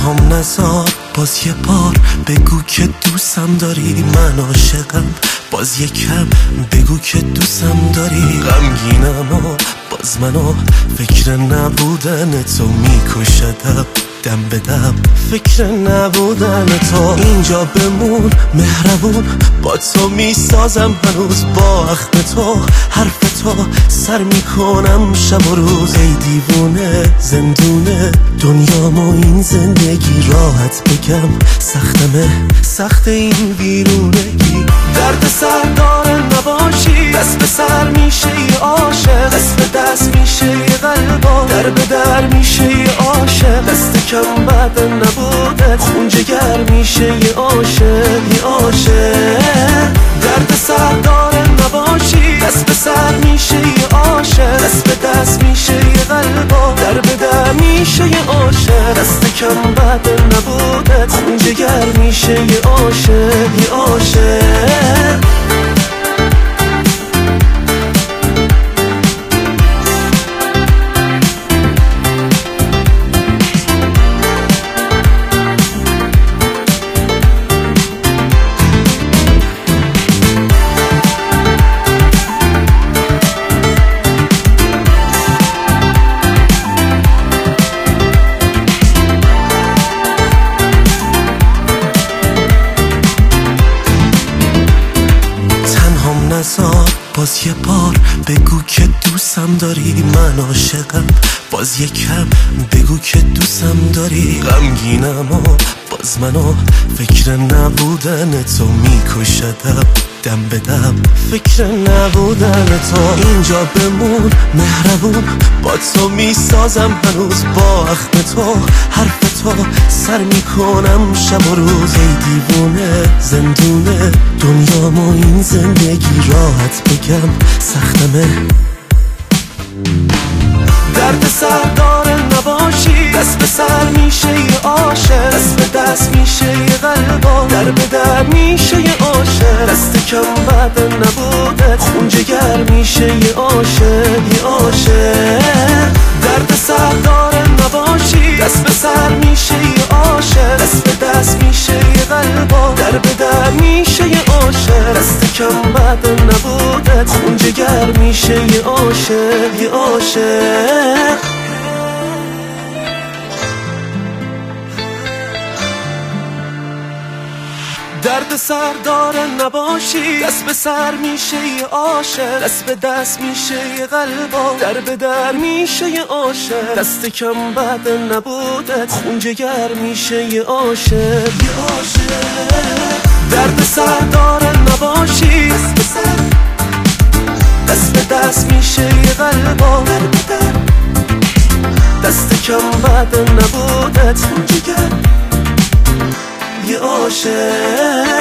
تنهام نذار، باز یه بار بگو که دوستم داری. من عاشقم، باز یکم بگو که دوستم داری. غمگینم و باز منو فکر نبودن تو میکشدم، دم به دم فکر نبودن تو. اینجا بمون مهربون، با تو میسازم هنوز با اخم تو. حرف تو سر میکنم شب و روز. ای دیوونه زندونه دنیامو این زندگی، راحت بگم سختمه سخت این ویرونگی. درد سر داره نباشی، دست به سر میشه یه عاشق، دست به دست میشه یه قلبا، در به در میشه یه عاشق. دست کم بعد نبوده خون جگر میشه یه عاشق، یه عاشق. درد سر داره نباشی، دست به سر میشه یه عاشق، دست به دست میشه یه قلبا، در به در میشه یه عاشق. دست کم بعد نبوده خون جگر میشه یه عاشق، یه عاشق. باز یه بار بگو که دوستم داری. من عاشقم، باز یکم بگو که دوستم داری. غمگینم و باز منو فکر نبودن تو میکشدم، دم به دم فکر نبودن تو. اینجا بمون مهربون، با تو میسازم هنوز با اخم تو. حرف تو سر میکنم شب و روز. ای دیوونه زندونه دنیامو این زندگی، راحت بگم سختمه. درد سر داره نباشی، دست به سر میشه یه عاشق، دست به دست میشه یه قلبا، در به در میشه یه عاشق. دست کم بعد نبوده خون جگر میشه یه عاشق، یه عاشق. درد سر داره نباشی، دست به سر میشه یه عاشق، دست به دست میشه یه قلبا، در به در میشه یه عاشق. دست کم بعد نبوده خون جگر میشه یه عاشق، یه عاشق. درد سر داره نباشی، دست به سر میشه یه عاشق، دست به دست میشه یه قلبا، در به در میشه یه عاشق. دست کم بعد نبوده خون جگر میشه یه عاشق، یه عاشق. درد سر داره نباشی، دست به سر، دست به دست میشه یه قلبا، در به در. دست کم بعد نبوده خون جگر یه عاشق.